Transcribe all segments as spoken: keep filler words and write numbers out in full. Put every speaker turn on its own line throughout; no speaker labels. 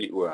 die oë.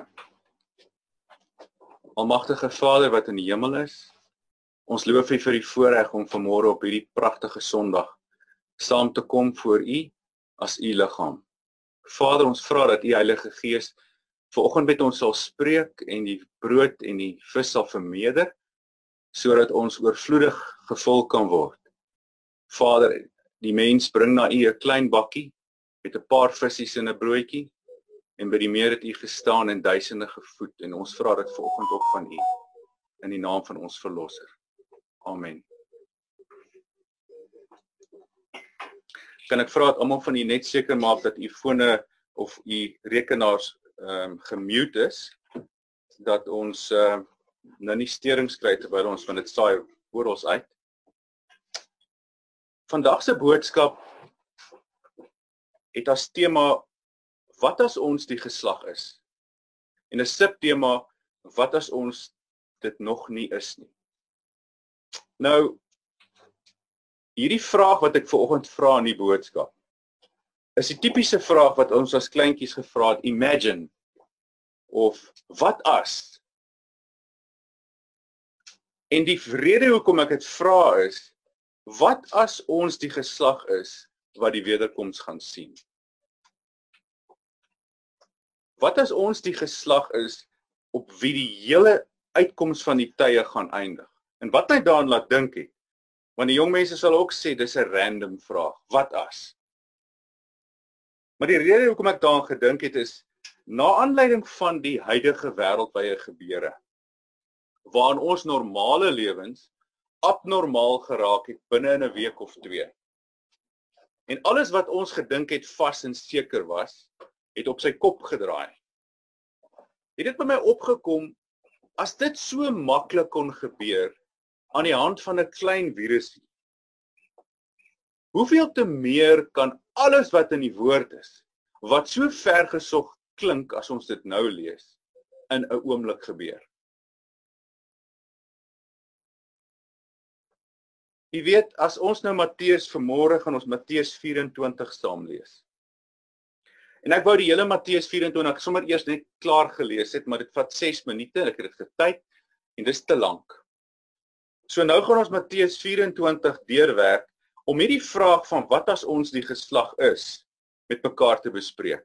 Almagtige Vader wat in die hemel is, ons loof U vir die voorreg om vanmôre op hierdie pragtige Sondag saam te kom voor U as U liggaam. Vader, ons vra dat U Heilige Gees vanoggend met ons sal spreek en die brood en die vis sal vermeerder, sodat ons oorvloedig gevul kan word. Vader, die mens bring na U 'n klein bakkie met 'n paar visies en 'n broodjie, en by die meer het U gestaan en duisende gevoed, en ons vra dit vanoggend ook van U, in die naam van ons Verlosser. Amen. Kan ek vra dat almal van U net seker maak dat U fone of U rekenaars um, gemute is, dat ons uh, nou nie sterings kry terwyl ons van dit saai oral uit. Vandag se boodskap het as tema, wat as ons die geslag is? En 'n subtema, wat as ons dit nog nie is nie? Nou, hierdie vraag wat ek vanoggend vra in die boodskap, is die tipiese vraag wat ons as kleintjies gevra het, imagine, of wat as? En die rede hoekom ek dit vra is, wat as ons die geslag is wat die wederkoms gaan sien? Wat as ons die geslag is op wie die hele uitkoms van die tye gaan eindig? En wat my daaraan laat dink het, want die jong mense sal ook sê, dis 'n random vraag, wat as? Maar die rede hoekom ek daaraan gedink het is, na aanleiding van die huidige wêreldwye gebeure, waarin ons normale lewens abnormaal geraak het binne in 'n week of twee. En alles wat ons gedink het vas en seker was, het op sy kop gedraai. Het dit by my opgekom, as dit so maklik kon gebeur, aan die hand van 'n klein virusie, hoeveel te meer kan alles wat in die woord is, wat so vergesog klink as ons dit nou lees, in 'n oomblik gebeur? Jy weet, as ons nou Matteus vanmôre gaan ons Matteus vyf-en-twintig saam lees. En ek wou die hele Matteus vyf-en-twintig sommer eers net klaar gelees het, maar dit vat ses minute, ek het dit getyd, en dis te lank. So nou gaan ons Matteus vyf-en-twintig deurwerk, om hierdie vraag van wat as ons die geslag is, met mekaar te bespreek.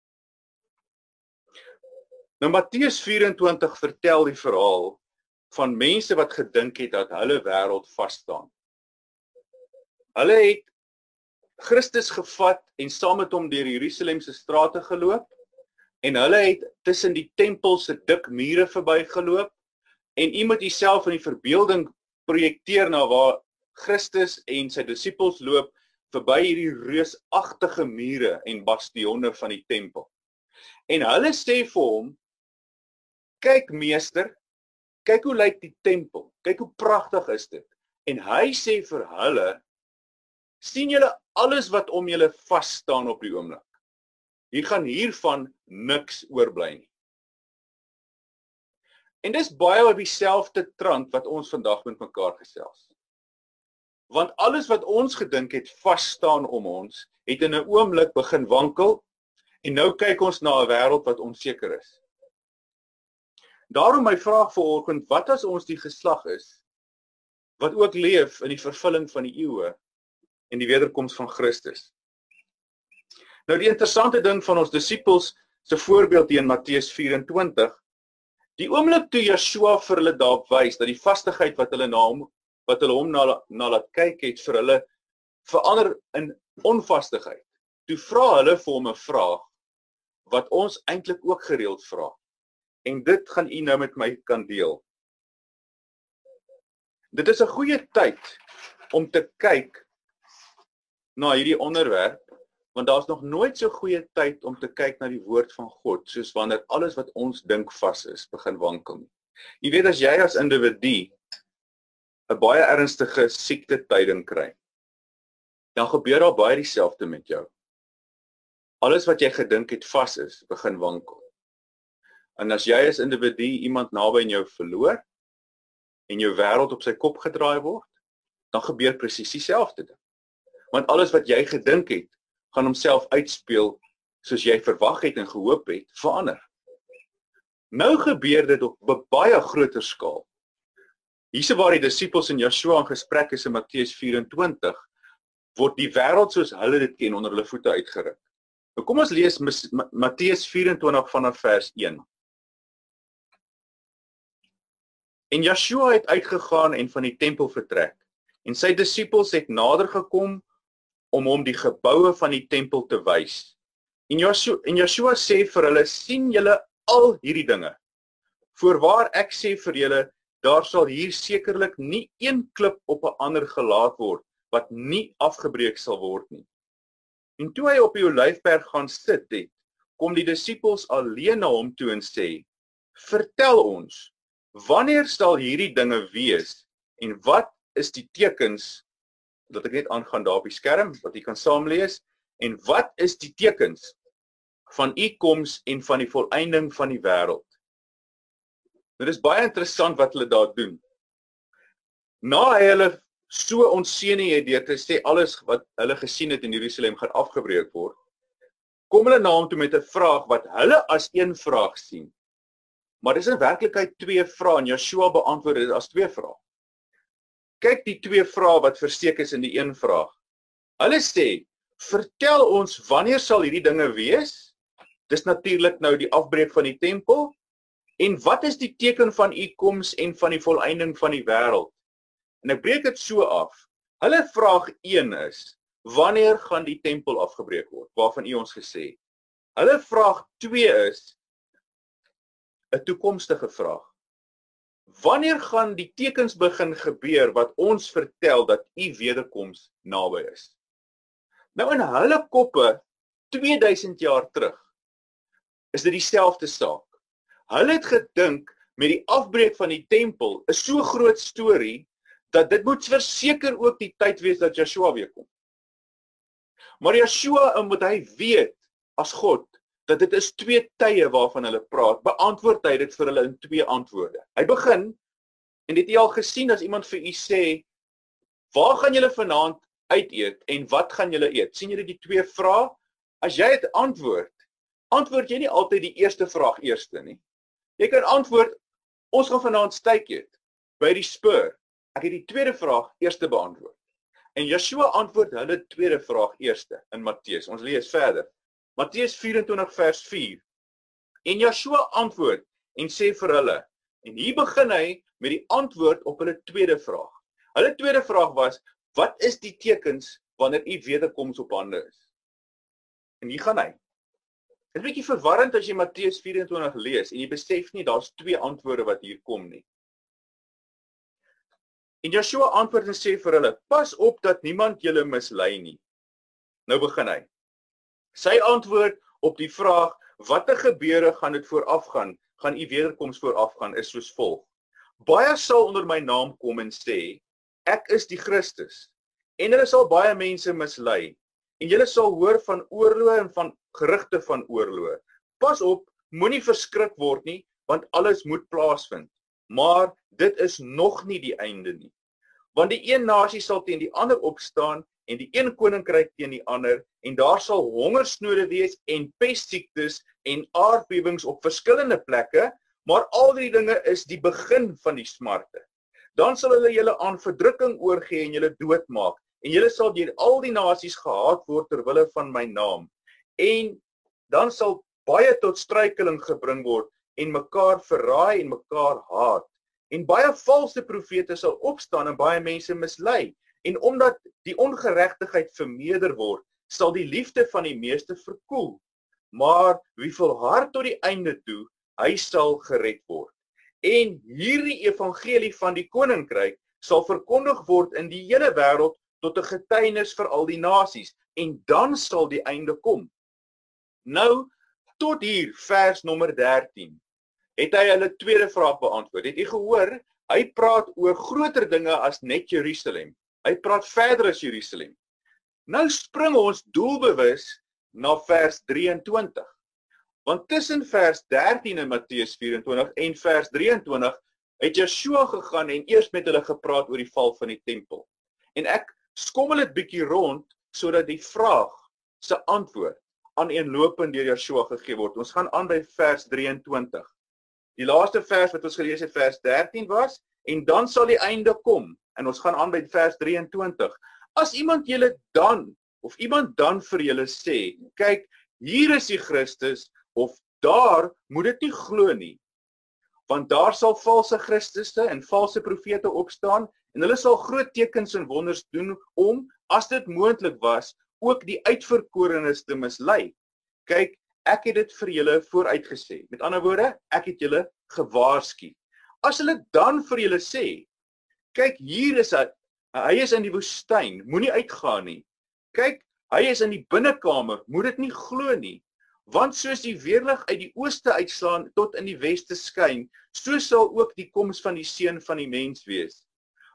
Nou Matteus vyf-en-twintig vertel die verhaal van mense wat gedink het dat hulle wêreld vas staan. Hulle het Christus gevat en saam met hom deur Jerusalem se strate geloop, en hulle het tussen die tempel se dik mure verbygeloop, en iemand jouself in die verbeelding projekteer na waar Christus en sy disippels loop, verby hierdie reusagtige mure en bastionne van die tempel. En hulle sê vir hom, kyk meester, kyk hoe lyk die tempel, kyk hoe pragtig is dit. En hy sê vir hulle, sien julle alles wat om julle vas staan op die oomblik? Hier gaan hiervan niks oorbly nie. En dis baie op dieselfde trant wat ons vandag met mekaar gesels. Want alles wat ons gedink het vas staan om ons, het in 'n oomblik begin wankel, en nou kyk ons na 'n wêreld wat onseker is. Daarom my vraag vanoggend, wat as ons die geslag is, wat ook leef in die vervulling van die eeue, en die wederkoms van Christus? Nou die interessante ding van ons disippels se voorbeeld hier in Matteus vyf-en-twintig, die oomblik toe Yeshua vir hulle daarop wys, dat die vastigheid wat hulle na hom, wat hulle hom na, na laat kyk het, vir hulle verander in onvastigheid. Toe vra hulle vir hom 'n vraag, wat ons eintlik ook gereeld vra. En dit gaan u nou met my kan deel. Dit is 'n goeie tyd om te kyk na hierdie onderwerp, want daar's nog nooit so goeie tyd om te kyk na die woord van God, soos wanneer alles wat ons dink vas is, begin wankel. Jy weet, as jy as individu 'n baie ernstige siektetyding kry, dan gebeur daar baie dieselfde met jou. Alles wat jy gedink het vas is, begin wankel. En as jy as individu iemand naby aan jou verloor, en jou wêreld op sy kop gedraai word, dan gebeur presies dieselfde ding. Want alles wat jy gedink het, gaan homself uitspeel soos jy verwag het en gehoop het, verander. Nou gebeur dit op 'n baie groter skaal. Hierse waar die disippels en Yeshua in gesprek is in Matteus vyf-en-twintig, word die wêreld soos hulle dit ken onder hulle voete uitgeruk. Nou kom ons lees Matteus vyf-en-twintig vanaf vers een. En Yeshua het uitgegaan en van die tempel vertrek, en sy disippels het nader gekom om hom die geboue van die tempel te wys. En Yeshua, en Yeshua sê vir hulle, sien julle al hierdie dinge? Voorwaar ek sê vir julle, daar sal hier sekerlik nie een klip op 'n ander gelaat word, wat nie afgebreek sal word nie. En toe hy op die Olyfberg gaan sit het, kom die disippels alleen na hom toe en sê, vertel ons, wanneer sal hierdie dinge wees, en wat is die tekens, dat ek net aangaan daar op die skerm, wat jy kan saamlees, en wat is die tekens van u koms en van die volëinding van die wêreld? Dit is baie interessant wat hulle daar doen. Na hy hulle so ontseën het deur te sê alles wat hulle gesien het in Jerusalem gaan afgebreek word, kom hulle na hom toe met 'n vraag wat hulle as een vraag sien. Maar dis in werklikheid twee vrae en Yeshua beantwoord dit as twee vrae. Kyk die twee vrae wat versteek is in die een vraag. Hulle sê, vertel ons wanneer sal hierdie dinge wees? Dis natuurlik nou die afbreek van die tempel. En wat is die teken van u koms en van die volëinding van die wêreld? En ek breek dit so af. Hulle vraag een is, wanneer gaan die tempel afgebreek word, waarvan u ons gesê? Hulle vraag twee is, 'n toekomstige vraag. Wanneer gaan die tekens begin gebeur wat ons vertel dat u wederkoms naby is? Nou in hulle koppe, tweeduisend jaar terug, is dit dieselfde saak. Hulle het gedink met die afbreek van die tempel is so groot storie dat dit moet verseker ook die tyd wees dat Yeshua weer kom. Maar Yeshua, omdat hy weet as God dat dit is twee tye waarvan hulle praat, beantwoord hy dit vir hulle in twee antwoorde. Hy begin, en dit jy al gesien as iemand vir u sê, waar gaan julle vanaand uit eet en wat gaan julle eet? Sien julle die twee vrae? As jy het antwoord, antwoord jy nie altyd die eerste vraag eerste nie. Jy kan antwoord, ons gaan vanaand steak eet, by die Spur. Ek het die tweede vraag eerste beantwoord. En Yeshua antwoord hulle tweede vraag eerste in Matteus. Ons lees verder. Matteus vyf-en-twintig vers vier. En Yeshua antwoord en sê vir hulle, en hier begin hy met die antwoord op hulle tweede vraag. Hulle tweede vraag was, wat is die tekens wanneer u wederkoms op hande is? En hier gaan hy. Dit is 'n bietjie verwarrend as jy Matteus vyf-en-twintig lees en jy besef nie daar's twee antwoorde wat hier kom nie. En Yeshua antwoord en sê vir hulle, pas op dat niemand julle mislei nie. Nou begin hy. Sy antwoord op die vraag, watter gebeure gaan dit voorafgaan, gaan u wederkoms voorafgaan, is soos volg. Baie sal onder my naam kom en sê, ek is die Christus. En hulle sal baie mense mislei. En julle sal hoor van oorloë en van gerugte van oorloë. Pas op, moenie verskrik word nie, want alles moet plaasvind. Maar dit is nog nie die einde nie. Want die een nasie sal teen die ander opstaan en die een koninkryk teen die ander en daar sal hongersnode wees en pestsiektes en aardbewings op verskillende plekke, maar al die dinge is die begin van die smarte. Dan sal hulle julle aan verdrukking oorgee en julle doodmaak en julle sal deur al die nasies gehaat word ter wille van my naam. En dan sal baie tot struikeling gebring word en mekaar verraai en mekaar haat. En baie valse profete sal opstaan en baie mense mislei. En omdat die ongeregtigheid vermeerder word, sal die liefde van die meeste verkoel. Maar wie volhard tot die einde toe, hy sal gered word. En hierdie evangelie van die koninkryk sal verkondig word in die hele wêreld tot 'n getuienis vir al die nasies. En dan sal die einde kom. Nou, tot hier, vers nommer dertien, het hy hulle tweede vraag beantwoord. Het jy gehoor, hy praat oor groter dinge as net Jerusalem. Hy praat verder as Jerusalem. Nou spring ons doelbewus na vers drieëntwintig. Want tussen vers dertien in Matteus vyf-en-twintig en vers drieëntwintig het Yeshua gegaan en eers met hulle gepraat oor die val van die tempel. En ek skommel dit bietjie rond, sodat die vraag se antwoord aaneenlopend deur Yeshua gegee word. Ons gaan aan by vers drieëntwintig. Die laaste vers wat ons gelees het, vers dertien was, en dan sal die einde kom. En ons gaan aan by vers drieëntwintig. As iemand julle dan, of iemand dan vir julle sê, kyk, hier is die Christus, of daar, moet dit nie glo nie. Want daar sal valse Christusse en valse profete opstaan, en hulle sal groot tekens en wonders doen om, as dit moontlik was, ook die uitverkorenes te mislei. Kyk, ek het dit vir julle vooruitgesê. Met ander woorde, ek het julle gewaarsku. As hulle dan vir julle sê, kyk, hier is hy, hy is in die woestyn, moenie uitgaan nie. Kyk, hy is in die binnekamer, moet dit nie glo nie. Want soos die weerlig uit die ooste uitslaan tot in die weste skyn, so sal ook die koms van die seun van die mens wees.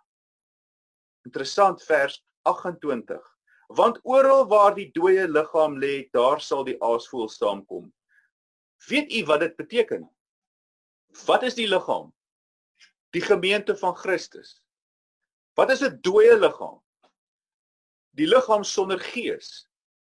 Interessant vers agt-en-twintig. Want oral waar die dooie liggaam lê, daar sal die aasvoël saamkom. Weet u wat dit beteken? Wat is die liggaam? Die gemeente van Christus. Wat is 'n dooie liggaam? Die liggaam sonder gees.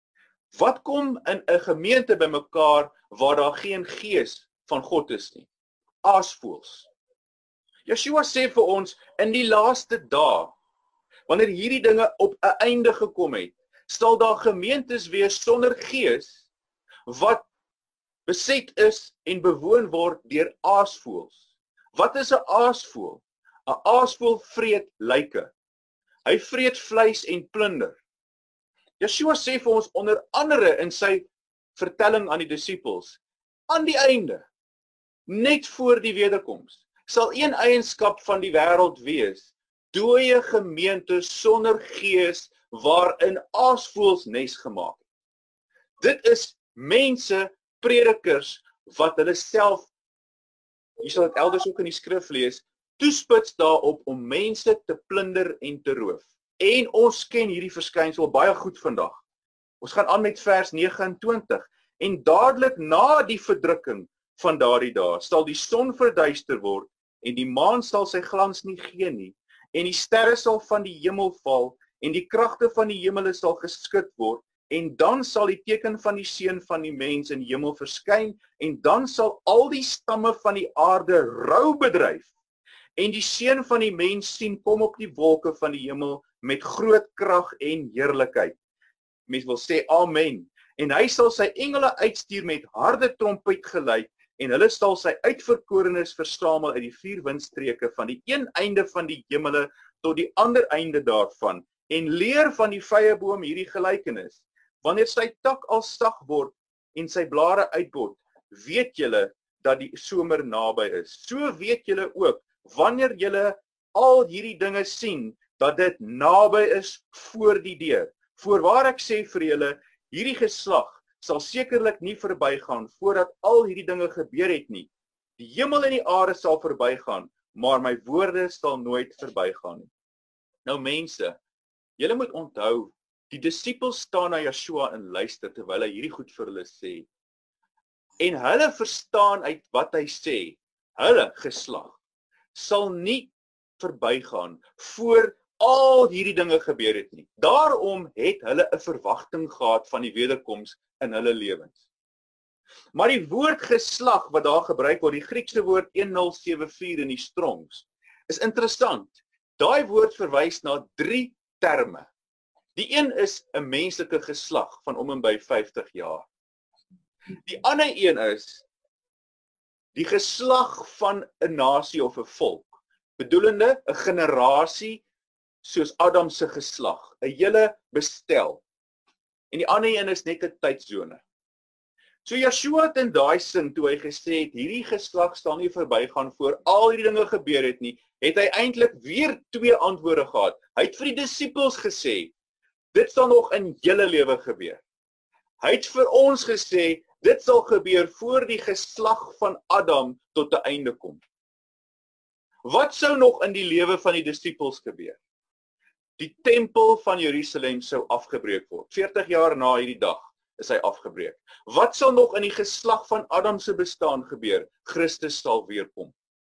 Wat kom in 'n gemeente bymekaar waar daar geen gees van God is nie? Aasvoëls. Yeshua sê vir ons, in die laaste dae, wanneer hierdie dinge op 'n einde gekom het, sal daar gemeentes wees sonder gees, wat beset is en bewoon word deur aasvoëls. Wat is 'n aasvoël? 'n Aasvoël vreet lyke. Hy vreet vleis en plunder. Yeshua sê vir ons onder andere in sy vertelling aan die disippels, aan die einde, net voor die wederkoms, sal een eienskap van die wêreld wees, dooie gemeente sonder gees waarin aasvoëls nes gemaak het. Dit is mense, predikers, wat hulle self, jy sal dit elders ook in die skrif lees, toespits daarop om mense te plunder en te roof. En ons ken hierdie verskynsel baie goed vandag. Ons gaan aan met vers negenentwintig. En dadelik na die verdrukking van daardie dae sal die son verduister word en die maan sal sy glans nie gee nie en die sterre sal van die hemel val en die kragte van die hemele sal geskud word en dan sal die teken van die seun van die mens in die hemel verskyn en dan sal al die stamme van die aarde rou bedryf en die seun van die mens sien kom op die wolke van die hemel met groot krag en heerlikheid. Mens wil sê amen. En hy sal sy engele uitstuur met harde trompetgeluid en hulle sal sy uitverkorenes versamel uit die vier windstreke van die een einde van die hemele tot die ander einde daarvan en leer van die vyeboom hierdie gelykenis. Wanneer sy tak al sag word en sy blare uitbot, weet julle dat die somer naby is. So weet julle ook wanneer julle al hierdie dinge sien dat dit naby is voor die deur. Voorwaar ek sê vir julle, hierdie geslag sal sekerlik nie verbygaan voordat al hierdie dinge gebeur het nie. Die hemel en die aarde sal verbygaan, maar my woorde sal nooit verbygaan nie. Nou mense, julle moet onthou, die disippels staan na Yeshua en luister terwyl hy hierdie goed vir hulle sê. En hulle verstaan uit wat hy sê, hulle geslag sal nie verbygaan voor al hierdie dinge gebeur het nie. Daarom het hulle 'n verwagting gehad van die wederkoms in hulle lewens. Maar die woord geslag wat daar gebruik word, die Griekse woord een nul sewe vier in die Strongs, is interessant. Daai woord verwys na drie terme. Die een is 'n menslike geslag van om en by vyftig jaar. Die ander een is die geslag van 'n nasie of 'n volk, bedoelende 'n generasie soos Adam se geslag, 'n hele bestel. En die ander een is net 'n tydsone. So Yeshua het in daai sin toe hy gesê het hierdie geslag sal nie verbygaan voor al hierdie dinge gebeur het nie, het hy eintlik weer twee antwoorde gehad. Hy het vir die disippels gesê, dit sal nog in julle lewe gebeur. Hy het vir ons gesê, dit sal gebeur voor die geslag van Adam tot 'n einde kom. Wat sou nog in die lewe van die disippels gebeur? Die tempel van Jerusalem sou afgebreek word. veertig jaar na hierdie dag is hy afgebreek. Wat sal nog in die geslag van Adam se bestaan gebeur? Christus sal weer kom.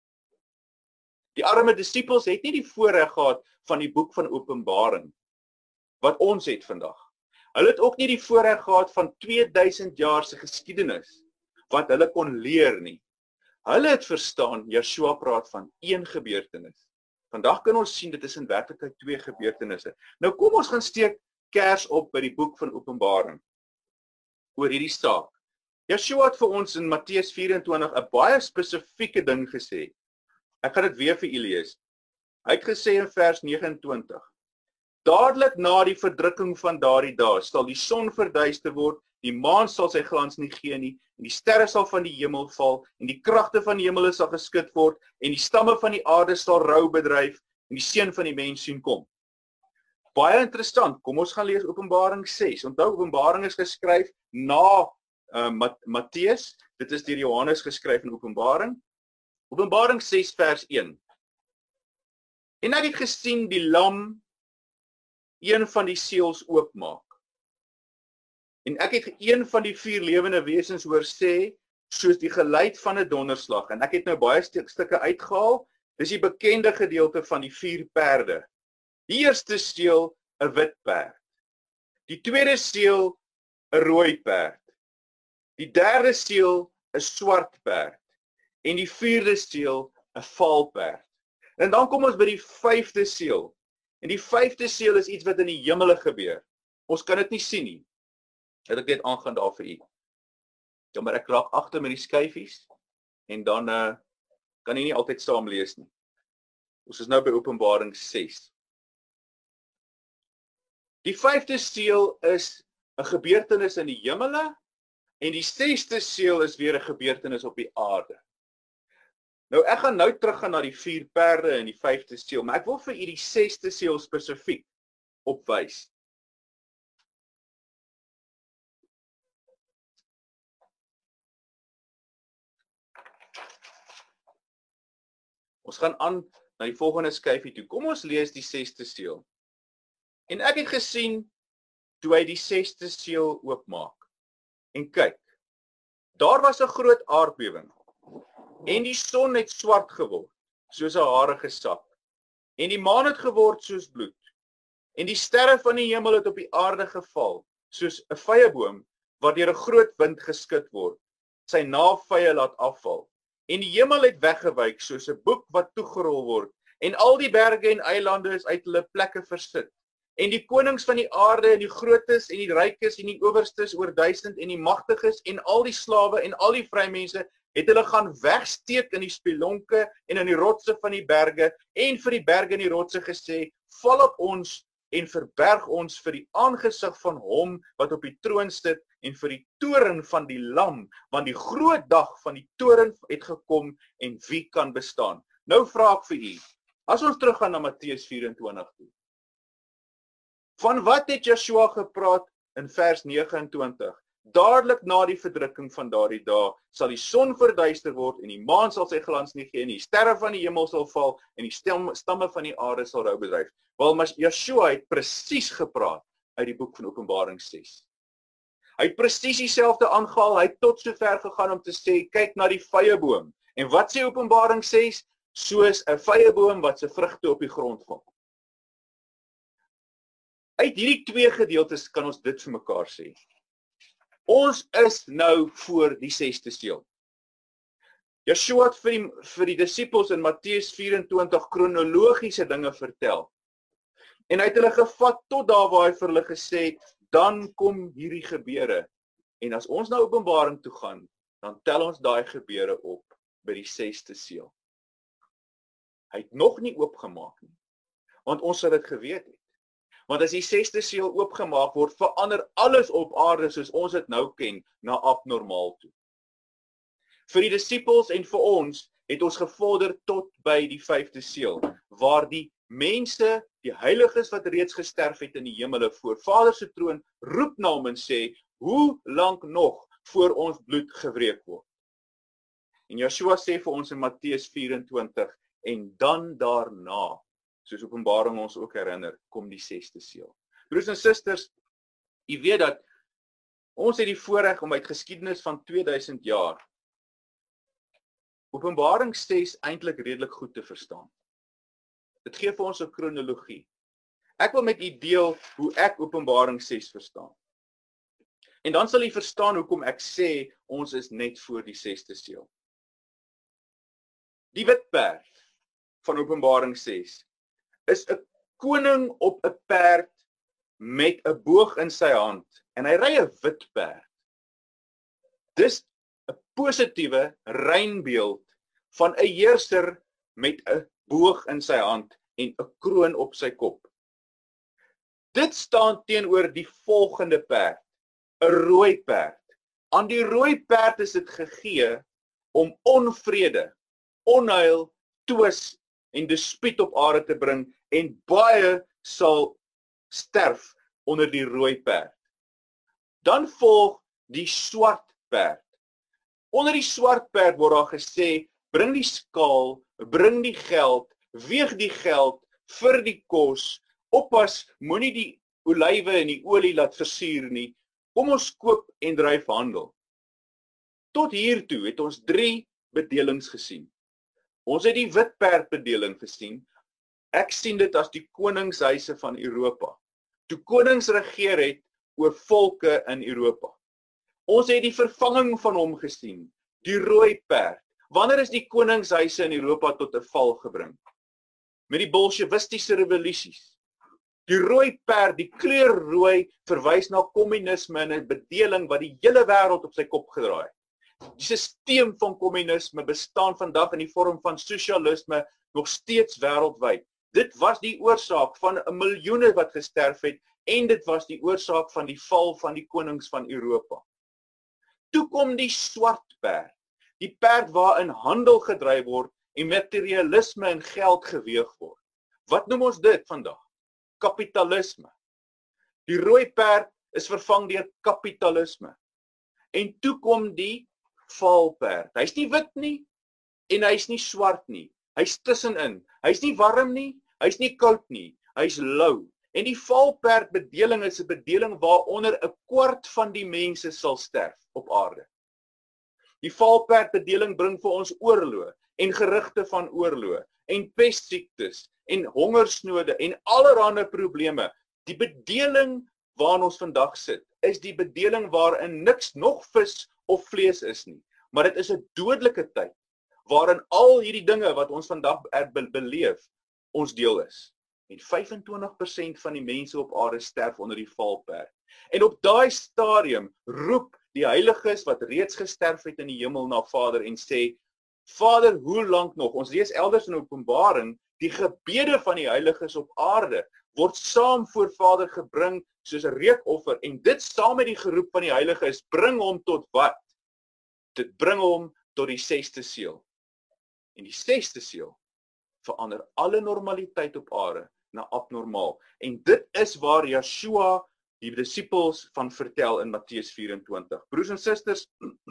Die arme disippels het nie die voorreg gehad van die boek van Openbaring, wat ons het vandag. Hulle het ook nie die voorreg gehad van tweeduisend jaar se geskiedenis, wat hulle kon leer nie. Hulle het verstaan, Yeshua praat van een gebeurtenis. Vandag kan ons sien, dit is in werklikheid twee gebeurtenisse. Nou kom ons gaan steek kers op by die boek van Openbaring, oor hierdie saak. Yeshua het vir ons in Matteus vyf-en-twintig 'n baie spesifieke ding gesê. Ek gaan dit weer vir u lees. Hy het gesê in vers negen-en-twintig, dadelik na die verdrukking van daardie dae, sal die son verduister word, die maan sal sy glans nie gee nie, en die sterre sal van die hemel val, en die kragte van die hemel sal geskit word, en die stamme van die aarde sal rou bedryf, en die seun van die mens sien kom. Baie interessant, kom ons gaan lees Openbaring ses. Onthou, Openbaring is geskryf na uh, Mat Matteus, dit is deur Johannes geskryf in Openbaring. Openbaring ses vers een. En ek het gesien die lam een van die seels oopmaak. En ek het een van die vier lewende wesens hoor sê, soos die geluid van 'n donderslag. En ek het nou baie st stukke uitgehaal. Dis die bekende gedeelte van die vier perde. Die eerste seël 'n wit perd. Die tweede seël 'n rooi perd. Die derde seël 'n swart perd. En die vierde seël 'n vaal perd. En dan kom ons by die vyfde seël. En die vyfde seël is iets wat in die hemele gebeur. Ons kan dit nie sien nie. Het ek dit aangaan daar vir u. Ja, maar ek raak agter met die skyfies en dan uh, kan u nie altyd saam lees nie. Ons is nou by Openbaring ses. Die vyfde seël is 'n gebeurtenis in die hemele en die sesde seël is weer 'n gebeurtenis op die aarde. Nou ek gaan nou teruggaan na die vier perde en die vyfde seël, maar ek wil vir u die sesde seël spesifiek opwys. Ons gaan aan na die volgende skyfie toe. Kom ons lees die sesde seël. En ek het gesien toe hy die sesde seël oopmaak. En kyk, daar was 'n groot aardbewing. En die son het swart geword, soos 'n harige sak. En die maan het geword soos bloed. En die sterre van die hemel het op die aarde geval, soos 'n vyeboom wat deur 'n groot wind geskit word, sy navye laat afval. En die hemel het weggewyk soos 'n boek wat toegerol word, en al die berge en eilande is uit hulle plekke versit. En die konings van die aarde en die grootes en die rykes en die owerstes oor duisend en die magtiges en al die slawe en al die vrymense het hulle gaan wegsteek in die spelonke en in die rotse van die berge en vir die berge en die rotse gesê, val op ons en verberg ons vir die aangesig van hom wat op die troon sit en vir die toren van die lam, want die groot dag van die toren het gekom en wie kan bestaan? Nou vra ek vir u, as ons teruggaan na Matteus vyf-en-twintig toe, van wat het Yeshua gepraat in vers negen-en-twintig? Dadelik na die verdrukking van daardie dae sal die son verduister word en die maan sal sy glans nie gee en die sterre van die hemel sal val en die stem, stamme van die aarde sal rou bedryf. Wel, maar Yeshua het presies gepraat uit die boek van Openbaring ses. Hy het presies dieselfde aangehaal, hy het tot so ver gegaan om te sê, kyk na die vyeboom. En wat sê Openbaring ses? Soos 'n vyeboom wat sy vrugte op die grond val. Uit hierdie twee gedeeltes kan ons dit vir mekaar sê. Ons is nou voor die sesde seël. Yeshua het vir die, vir die disippels in Matteus vyf-en-twintig kronologiese dinge vertel. En hy het hulle gevat tot daar waar hy vir hulle gesê het, dan kom hierdie gebeure. En as ons na Openbaring toe gaan, dan tel ons daai gebeure op by die sesde seël. Hy het nog nie oopgemaak nie, want ons sal dit geweet het. Want as die sesde seël oopgemaak word, verander alles op aarde soos ons dit nou ken, na abnormaal toe. Vir die disippels en vir ons het ons gevorder tot by die vyfde seël, waar die mense, die heiliges wat reeds gesterf het in die hemele voor Vader se troon, roep na hom en sê, hoe lank nog voor ons bloed gewreek word? En Yeshua sê vir ons in Matteus vyf-en-twintig, en dan daarna, soos Openbaring ons ook herinner, kom die sesde seël. Broers en susters, u weet dat ons het die voorreg om uit geskiedenis van tweeduisend jaar Openbaring ses eintlik redelik goed te verstaan. Dit gee vir ons 'n kronologie. Ek wil met u deel hoe ek Openbaring ses verstaan. En dan sal u verstaan hoekom ek sê ons is net voor die sesde seël. Die wit perd van Openbaring ses is 'n koning op 'n perd met 'n boog in sy hand en hy ry 'n wit perd. Dis 'n positiewe reinbeeld van 'n heerser met 'n boog in sy hand en 'n kroon op sy kop. Dit staan teenoor die volgende perd, 'n rooi perd. Aan die rooi perd is dit gegee om onvrede, onheil, twis en dispuut op aarde te bring en baie sal sterf onder die rooi perd. Dan volg die swart perd. Onder die swart perd word daar gesê, bring die skaal, bring die geld, weeg die geld vir die kos, oppas, moenie die olywe en die olie laat versuur nie, kom ons koop en dryf handel. Tot hiertoe het ons drie bedelings gesien. Ons het die wit perd bedeling gesien. Ek sien dit as die koningshuise van Europa. Toe konings regeer het oor volke in Europa. Ons het die vervanging van hom gesien, die rooi perd. Wanneer is die koningshuise in Europa tot 'n val gebring? Met die bolsjewistiese revolusies. Die rooi perd, die kleur rooi, verwys na kommunisme en 'n bedeling wat die hele wêreld op sy kop gedraai het. Die stelsel van kommunisme bestaan vandag in die vorm van sosialisme nog steeds wêreldwyd. Dit was die oorsaak van 'n miljoene wat gesterf het en dit was die oorsaak van die val van die konings van Europa. Toe kom die swart perd, die perd waarin handel gedryf word en materialisme en geld geweeg word. Wat noem ons dit vandag? Kapitalisme. Die rooi perd is vervang deur kapitalisme. En toe kom die valperd. Hy's nie wit nie en hy's nie swart nie. Hy's tussenin. Hy's nie warm nie, hy's nie koud nie. Hy's lou. En die valperd bedeling is 'n bedeling waaronder 'n kwart van die mense sal sterf op aarde. Die valperd bedeling bring vir ons oorloë en gerugte van oorloë en pestsiektes en hongersnode en allerlei probleme. Die bedeling waarin ons vandag sit, is die bedeling waarin niks nog vis of vlees is nie. Maar dit is 'n dodelike tyd waarin al hierdie dinge wat ons vandag be beleef, ons deel is. En vyf en twintig persent van die mense op aarde sterf onder die valperd. En op daai stadium roep die heiliges wat reeds gesterf het in die hemel na Vader en sê, Vader, hoe lank nog? Ons lees elders in Openbaring, die gebede van die heiliges op aarde word saam voor Vader gebring soos 'n reukoffer en dit saam met die geroep van die heiliges bring hom tot wat? Dit bring hom tot die sesde seël. En die sesde seël verander alle normaliteit op aarde na abnormaal. En dit is waar Yeshua die disippels van vertel in Matteus vyf-en-twintig. Broers en susters,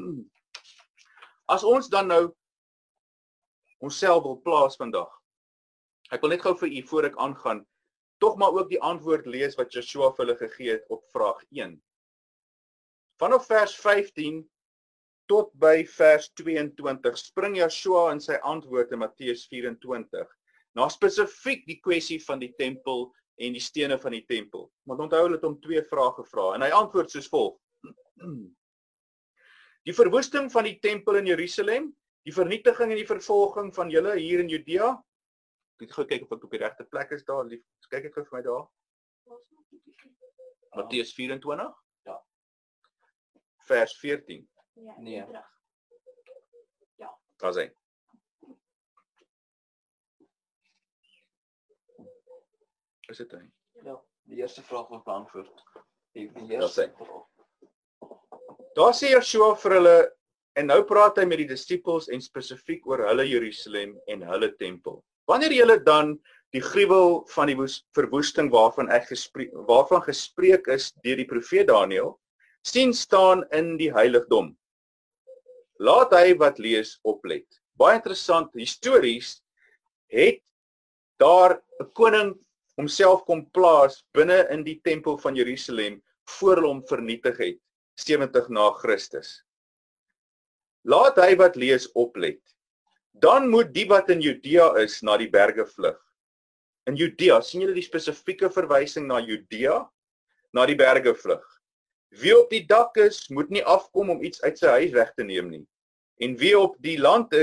as ons dan nou onsself wil plaas vandag. Ek wil net gou vir u voor ek aangaan, tog maar ook die antwoord lees wat Yeshua vir hulle gegee het op vraag een. Vanaf vers vyftien tot by vers twee-en-twintig spring Yeshua in sy antwoord in Matteus vyf-en-twintig na spesifiek die kwessie van die tempel en die stene van die tempel. Want onthou hulle het hom twee vrae gevra en hy antwoord soos volg. Die verwoesting van die tempel in Jerusalem, die vernietiging en die vervolging van julle hier in Judea. Ek moet gou kyk of ek op die regte plek is daar. Lief, kyk ek gou vir my daar. Matteus vyf-en-twintig?
Ja.
Vers veertien.
Ja, nee.
Ja. Daar is hy. Is dit hy?
Ja, die eerste vraag was beantwoord. Die, die
Daar is hy.
vraag.
Daar sê Yeshua vir hulle, en nou praat hy met die disippels en spesifiek oor hulle Jerusalem en hulle tempel. Wanneer julle dan die gruwel van die verwoesting waarvan ek gespreek, waarvan gespreek is deur die profeet Daniël, sien staan in die heiligdom. Laat hy wat lees oplet. Baie interessant, histories het daar 'n koning homself kom plaas binne in die tempel van Jerusalem voor hulle hom vernietig het, sewentig na Christus. Laat hy wat lees oplet. Dan moet die wat in Judea is na die berge vlug. In Judea, sien julle die spesifieke verwysing na Judea, na die berge vlug. Wie op die dak is, moet nie afkom om iets uit sy huis weg te neem nie. En wie op die land is,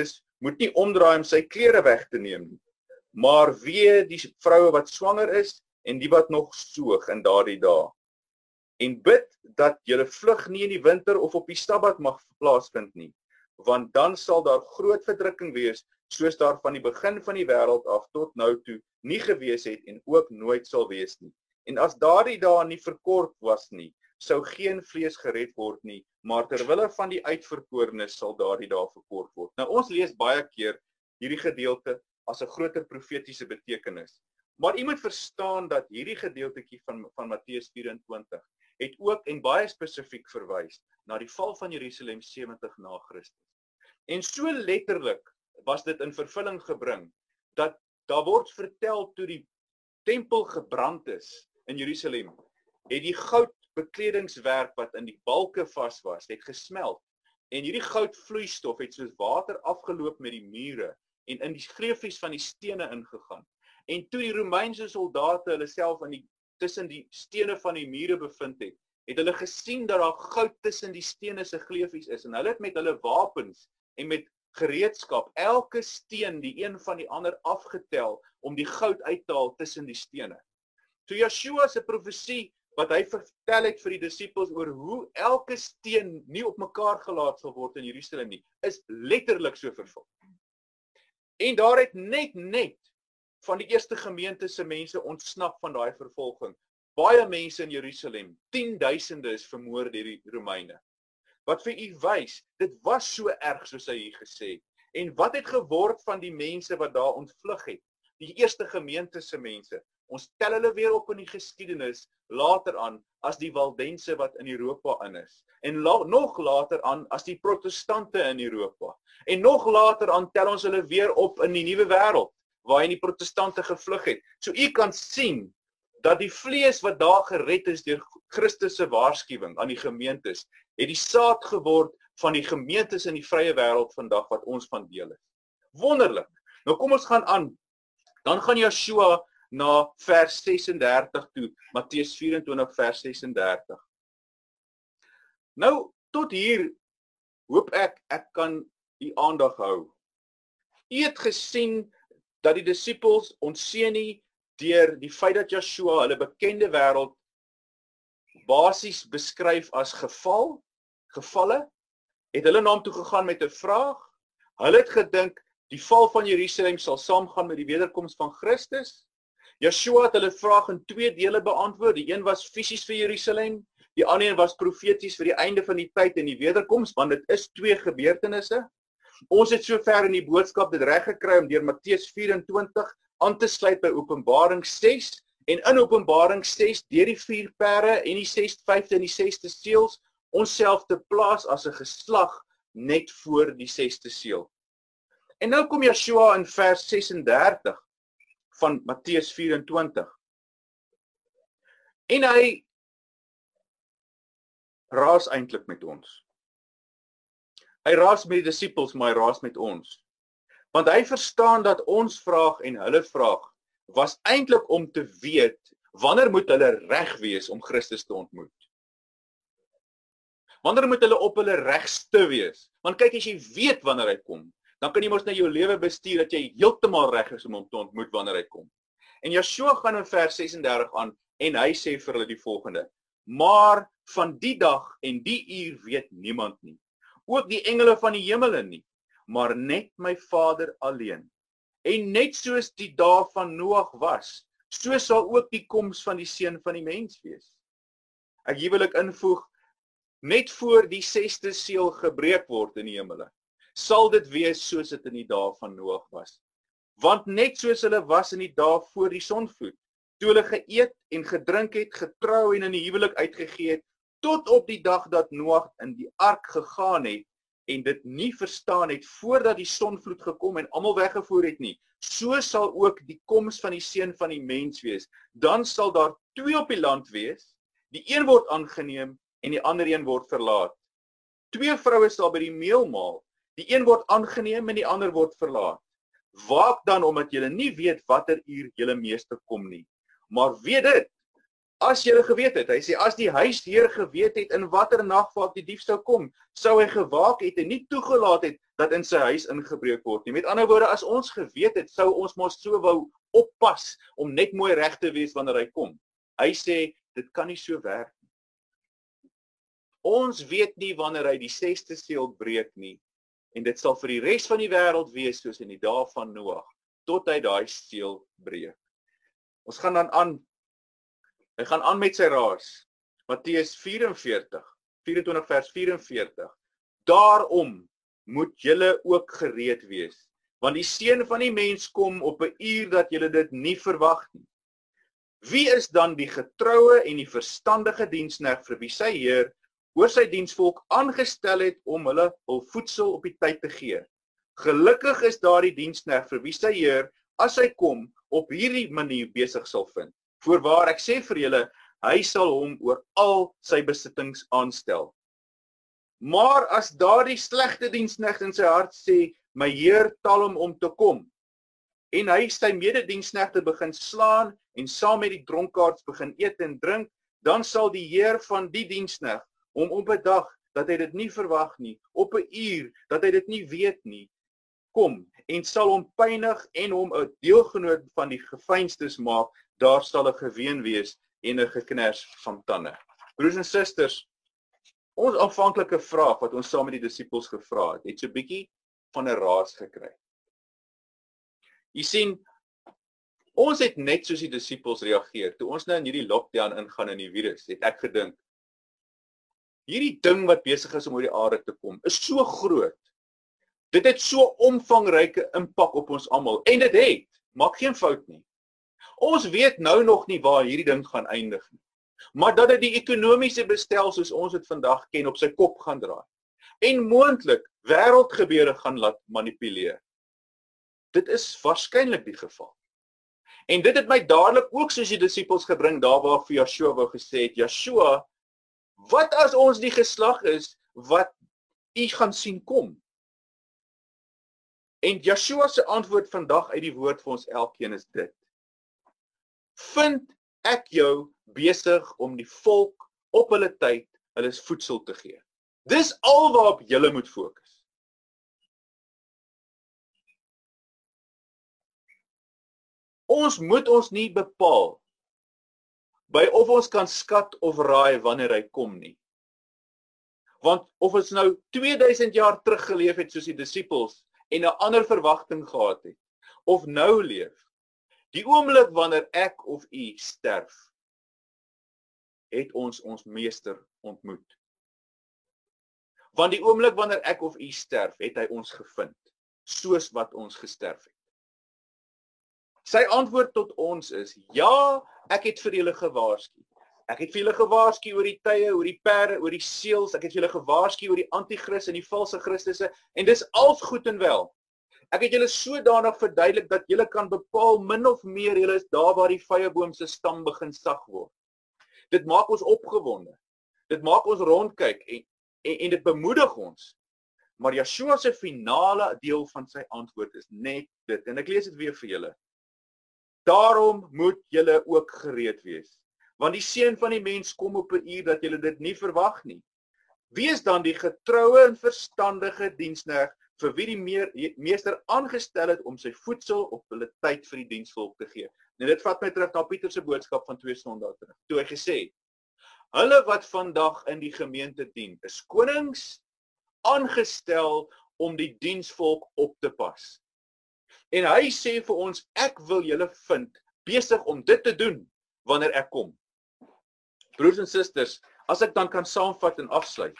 moet nie omdraai om sy klere weg te neem nie. Maar wee die vroue wat swanger is en die wat nog soog in daardie dae. En bid dat julle vlug nie in die winter of op die Sabbat mag plaasvind nie, want dan sal daar groot verdrukking wees, soos daar van die begin van die wêreld af tot nou toe nie gewees het en ook nooit sal wees nie. En as daardie dae nie verkort was nie, sou geen vlees gered word nie, maar terwille van die uitverkorenes sal daardie dae verkort word. Nou ons lees baie keer hierdie gedeelte as 'n groter profetiese betekenis. Maar u moet verstaan dat hierdie gedeeltetjie van van Matteus vyf-en-twintig het ook en baie spesifiek verwys na die val van Jerusalem sewentig na Christus. En so letterlik was dit in vervulling gebring dat daar word vertel toe die tempel gebrand is in Jerusalem, het die goud bekledingswerk wat in die balke vas was, het gesmelt. En hierdie goudvloeistof het soos water afgeloop met die mure en in die greefies van die stene ingegaan. En toe die Romeinse soldate hulle self in die tussen die stene van die mure bevind het, het hulle gesien dat daar goud tussen die stene se gleefies is en hulle het met hulle wapens en met gereedskap elke steen die een van die ander afgetel om die goud uit te haal tussen die stene. So Yeshua se profesie wat hy vertel het vir die disippels oor hoe elke steen nie op mekaar gelaat sal word in Jerusalem nie, is letterlik so vervul. En daar het net net van die eerste gemeente se mense ontsnap van daai vervolging. Baie mense in Jerusalem, tienduisende is vermoor deur die Romeine. Wat vir u wys, dit was so erg soos hy hier gesê. En wat het geword van die mense wat daar ontvlug het? Die eerste gemeente se mense. Ons tel hulle weer op in die geskiedenis later aan as die Waldense wat in Europa in is. En la, nog later aan as die protestante in Europa. En nog later aan tel ons hulle weer op in die nuwe wêreld waarin die protestante gevlug het. So u kan sien dat die vlees wat daar gered is deur Christus se waarskuwing aan die gemeentes, het die saad geword van die gemeentes in die vrye wêreld vandag wat ons van deel is. Wonderlik. Nou kom ons gaan aan. Dan gaan Yeshua na vers ses en dertig toe, Matteus vyf-en-twintig vers ses en dertig. Nou, tot hier hoop ek, ek kan u aandag hou. U het gesien dat die disippels ontseën nie deur die feit dat Yeshua hulle bekende wêreld basies beskryf as geval, gevalle, het hulle na hom toe gegaan met 'n vraag. Hulle het gedink die val van Jerusalem sal saamgaan met die wederkoms van Christus. Yeshua het hulle vraag in twee dele beantwoord. Die een was fisies vir Jerusalem, die ander een was profeties vir die einde van die tyd en die wederkoms, want dit is twee gebeurtenisse. Ons het sover in die boodskap dit reg gekry om deur Matteus vyf-en-twintig aan te sluit by Openbaring ses en in Openbaring ses deur die vier pere en die ses vyfde en die sesde seels onsself te plaas as 'n geslag net voor die sesde seël. En nou kom Yeshua in vers ses en dertig van Matteus vyf-en-twintig. En hy raas eintlik met ons. Hy raas met die disippels, maar hy raas met ons. Want hy verstaan dat ons vraag en hulle vraag was eintlik om te weet wanneer moet hulle reg wees om Christus te ontmoet. Wanneer moet hulle op hulle regste wees? Want kyk, as jy weet wanneer hy kom, dan kan jy mos na jou lewe bestuur dat jy heeltemal reg is om hom te ontmoet wanneer hy kom. En Yeshua gaan in vers ses en dertig aan en hy sê vir hulle die volgende: maar van die dag en die uur weet niemand nie, ook die engele van die hemele nie, maar net my Vader alleen. En net soos die dae van Noag was, so sal ook die koms van die Seun van die Mens wees. Ek hier wil ek invoeg, net voor die sesde seël gebreek word in die hemele, sal dit wees soos dit in die dae van Noag was. Want net soos hulle was in die dae voor die sonvloed, toe hulle geëet en gedrink het, getrou en in die huwelik uitgegee het, tot op die dag dat Noag in die ark gegaan het en dit nie verstaan het voordat die sonvloed gekom en almal weggevoer het nie, so sal ook die koms van die Seun van die Mens wees. Dan sal daar twee op die land wees, die een word aangeneem en die ander een word verlaat. Twee vroue sal by die meel maal, die een word aangeneem en die ander word verlaat. Waak dan omdat julle nie weet watter uur julle meester kom nie. Maar weet dit, as julle geweet het, hy sê, as die huisheer geweet het in watter nag vaak die dief sou kom, sou hy gewaak het en nie toegelaat het dat in sy huis ingebreek word nie. Met ander woorde, as ons geweet het, sou ons mos so wou oppas om net mooi reg te wees wanneer hy kom. Hy sê, dit kan nie so werk nie. Ons weet nie wanneer hy die sesde seël breek nie, en dit sal vir die res van die wêreld wees soos in die dae van Noag, tot hy daai seël breek. Ons gaan dan aan, hy gaan aan met sy raas, Matteus vyf en veertig, vyf-en-twintig vers vyf en veertig, daarom moet julle ook gereed wees, want die seun van die mens kom op 'n uur dat julle dit nie verwag nie. Wie is dan die getroue en die verstandige diensknegt vir wie sy Heer oor sy diensvolk aangestel het om hulle hul voedsel op die tyd te gee? Gelukkig is daardie diensknegt vir wie sy Heer, as hy kom, op hierdie manier besig sal vind. Voorwaar, ek sê vir julle, hy sal hom oor al sy besittings aanstel. Maar as daardie slegte diensknegt in sy hart sê, my Heer tal hom om te kom, en hy sy medediensknegte begin slaan en saam met die dronkaards begin eet en drink, dan sal die Heer van die diensknegt hom op 'n dag dat hy dit nie verwag nie, op 'n uur dat hy dit nie weet nie, kom en sal hom pynig en hom 'n deelgenoot van die geveinstes maak. Daar sal 'n geween wees en 'n geknars van tande. Broers en susters, ons aanvanklike vraag wat ons saam met die disippels gevra het, het so 'n bietjie van 'n raas gekry. Jy sien, ons het net soos die disippels reageer. Toe ons nou in hierdie lockdown ingaan in die virus, het ek gedink, hierdie ding wat besig is om oor die aarde te kom, is so groot. Dit het so omvangryke impak op ons almal, en dit het, maak geen fout nie. Ons weet nou nog nie waar hierdie ding gaan eindig nie. Maar dat dit die ekonomiese bestel soos ons dit vandag ken op sy kop gaan draai. En moontlik wêreldgebeure gaan laat manipuleer. Dit is waarskynlik die geval. En dit het my dadelik ook soos die disippels gebring daar waar vir Joshua wou gesê het, Joshua, wat as ons die geslag is wat u gaan sien kom? En Joshua se antwoord vandag uit die woord vir ons elkeen is dit. Vind ek jou besig om die volk op hulle tyd hulle voedsel te gee. Dis al waarop julle moet fokus. Ons moet ons nie bepaal by of ons kan skat of raai wanneer hy kom nie. Want of ons nou twee duisend jaar terug geleef het soos die disippels en 'n ander verwagting gehad het, of nou leef, die oomblik wanneer ek of u sterf, het ons ons meester ontmoet. Want die oomblik wanneer ek of u sterf, het hy ons gevind, soos wat ons gesterf het. Sy antwoord tot ons is, ja, ek het vir julle gewaarsku. Ek het vir julle gewaarsku oor die tye, oor die perde, oor die seels, ek het vir julle gewaarsku oor die anti-kris en die valse Christusse, en dis als goed en wel. Ek het julle sodanig verduidelik dat julle kan bepaal min of meer julle is daar waar die vyeboom se stam begin sag word. Dit maak ons opgewonde. Dit maak ons rondkyk en, en, en dit bemoedig ons. Maar Joshua se finale deel van sy antwoord is net dit. En ek lees dit weer vir julle. Daarom moet julle ook gereed wees. Want die seun van die mens kom op 'n uur dat julle dit nie verwag nie. Wees dan die getroue en verstandige diensknegt vir wie die meer, meester aangestel het om sy voedsel op hulle tyd vir die diensvolk te gee. En dit vat my terug na Pieter se boodskap van twee Sondae terug. Toe hy gesê het, hulle wat vandag in die gemeente dien, is konings aangestel om die diensvolk op te pas. En hy sê vir ons, ek wil julle vind besig om dit te doen wanneer ek kom. Broers en susters, as ek dan kan saamvat en afsluit.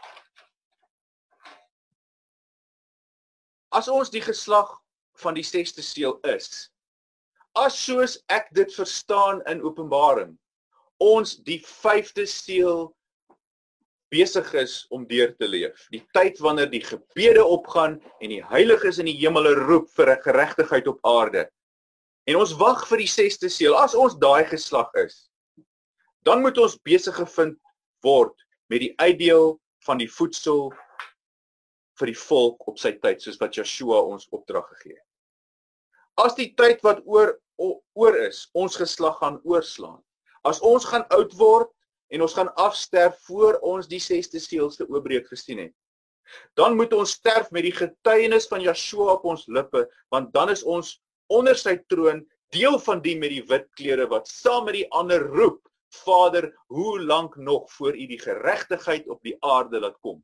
As ons die geslag van die sesde seël is, as soos ek dit verstaan in Openbaring, ons die vyfde seël besig is om deur te leef. Die tyd wanneer die gebede opgaan en die heiliges in die hemele roep vir 'n geregtigheid op aarde. En ons wag vir die sesde seël. As ons daai geslag is, dan moet ons besig gevind word met die uitdeel van die voedsel vir die volk op sy tyd, soos wat Joshua ons opdrag gegee het. As die tyd wat oor, oor is, ons geslag gaan oorslaan, as ons gaan oud word en ons gaan afsterf voor ons die sesde seël se oopbreek gesien het, Dan moet ons sterf met die getuienis van Yeshua op ons lippe, want dan is ons onder sy troon deel van die met die wit klere wat saam met die ander roep, Vader, hoe lank nog voor u die geregtigheid op die aarde laat kom?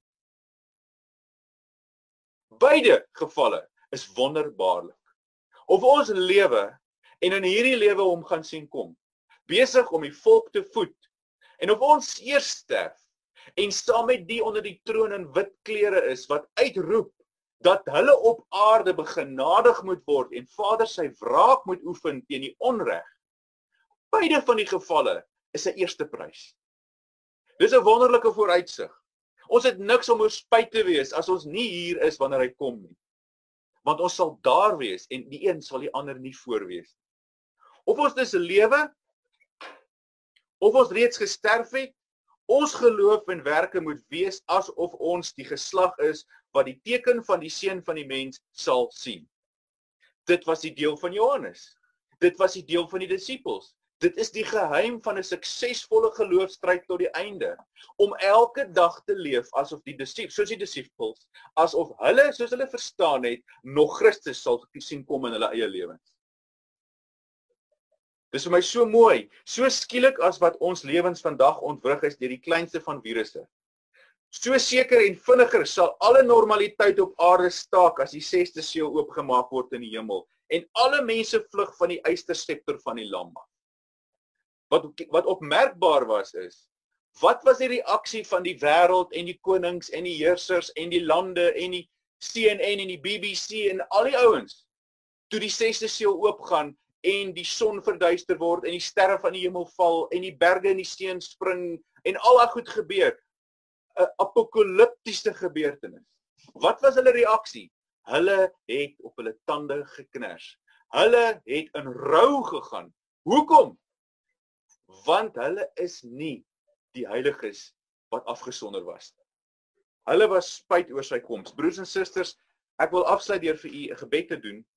Beide gevalle is wonderbaarlik. Of ons lewe en in hierdie lewe hom gaan sien kom, besig om die volk te voed, en of ons eers sterf, en saam met die onder die troon in wit klere is, wat uitroep, dat hulle op aarde begenadig moet word, en Vader sy wraak moet oefen teen die onreg. Beide van die gevalle is sy eerste prys. Dis 'n wonderlike vooruitsig. Ons het niks om oor spyt te wees, as ons nie hier is wanneer hy kom nie. Want ons sal daar wees, en die een sal die ander nie voor wees. Of ons dus lewe, of ons reeds gesterf het, ons geloof en werke moet wees asof ons die geslag is wat die teken van die seun van die mens sal sien. Dit was die deel van Johannes. Dit was die deel van die disippels. Dit is die geheim van 'n suksesvolle geloofstryd tot die einde. Om elke dag te leef asof die disippels, soos die disippels, asof hulle, soos hulle verstaan het, nog Christus sal sien kom in hulle eie lewens. Dis vir my so mooi, so skielik as wat ons lewens vandag ontwrig is deur die kleinste van virusse. So seker en vinniger sal alle normaliteit op aarde staak as die sesde seël oopgemaak word in die hemel en alle mense vlug van die eysterscepter van die lam af. Wat wat opmerkbaar was is, wat was die reaksie van die wêreld en die konings en die heersers en die lande en die C N N en die B B C en al die ouens toe die sesde seël oopgaan en die son verduister word en die sterre van die hemel val en die berge in die steen spring en al daai goed gebeur. 'n Apokaliptiese gebeurtenis. Wat was hulle reaksie? Hulle het op hulle tande geknars. Hulle het in rou gegaan. Hoekom? Want hulle is nie die heiliges wat afgesonder was. Hulle was spyt oor sy koms. Broers en susters, ek wil afsluit deur vir u 'n gebed te doen.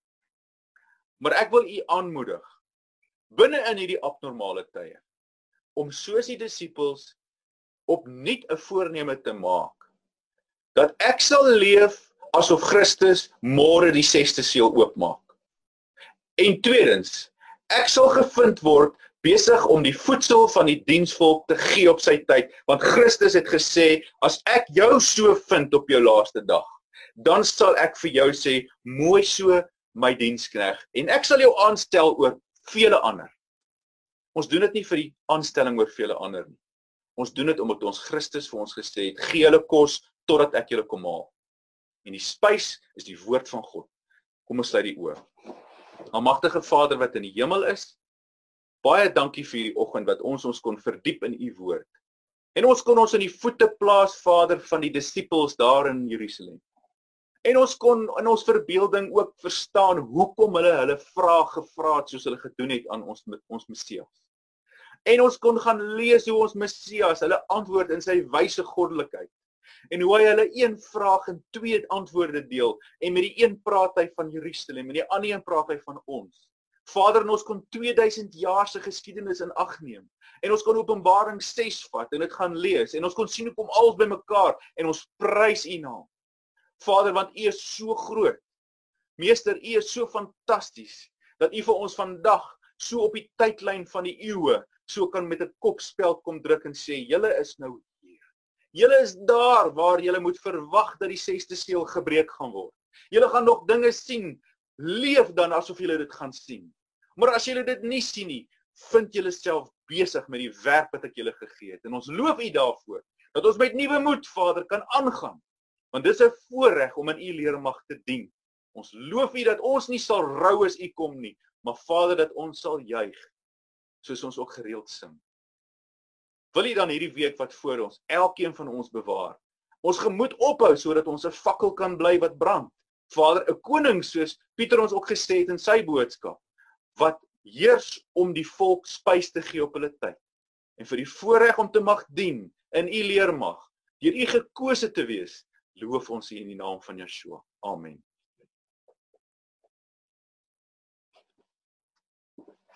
Maar ek wil u aanmoedig, binne in hierdie abnormale tye, om soos die disippels opnuut 'n voorneme te maak, dat ek sal leef asof Christus môre die sesde seël oopmaak. En tweedens, ek sal gevind word besig om die voedsel van die diensvolk te gee op sy tyd, want Christus het gesê, as ek jou so vind op jou laaste dag, dan sal ek vir jou sê, mooi so my dienskneg, en ek sal jou aanstel oor vele ander. Ons doen dit nie vir die aanstelling oor vele ander nie. Ons doen dit omdat ons Christus vir ons gesê het, gee hulle kos totdat ek julle kom haal. En die spys is die woord van God. Kom ons sluit die oë. Almagtige Vader wat in die hemel is, baie dankie vir hierdie oggend wat ons ons kon verdiep in u woord. En ons kon ons in die voete plaas, Vader, van die disippels daar in Jerusalem. En ons kon in ons verbeelding ook verstaan hoekom hulle hulle vrae gevra het soos hulle gedoen het aan ons ons Messias. En ons kon gaan lees hoe ons Messias hulle antwoord in sy wyse goddelikheid. En hoe hy hulle een vraag in twee antwoorde deel en met die een praat hy van Jerusalem en die ander een praat hy van ons. Vader, en ons kon tweeduisend jaar se geskiedenis in ag neem. En ons kon Openbaring ses vat en dit gaan lees en ons kon sien hoe kom alles bymekaar en ons prys u naam. Vader, want u is so groot. Meester, u is so fantasties dat u vir ons vandag so op die tydlyn van die eeue so kan met 'n kokspeld kom druk en sê, julle is nou hier. Julle is daar waar julle moet verwag dat die sesde seël gebreek gaan word. Julle gaan nog dinge sien. Leef dan asof julle dit gaan sien. Maar as julle dit nie sien nie, vind julle self besig met die werk wat ek julle gegee het. En ons loof u daarvoor, dat ons met nuwe moed, Vader, kan aangaan. Want dit is 'n voorreg om in u leermag te dien. Ons loof u dat ons nie sal rou as u kom nie, maar Vader, dat ons sal juig, soos ons ook gereeld sing. Wil u dan hierdie week wat voor ons, elkeen van ons bewaar, ons gemoed ophou, sodat ons 'n fakkel kan bly wat brand. Vader, 'n koning soos Pieter ons ook gesê het in sy boodskap, wat heers om die volk spys te gee op hulle tyd. En vir die voorreg om te mag dien in u leermag, deur u gekose te wees, loof ons u in die naam van Yeshua. Amen.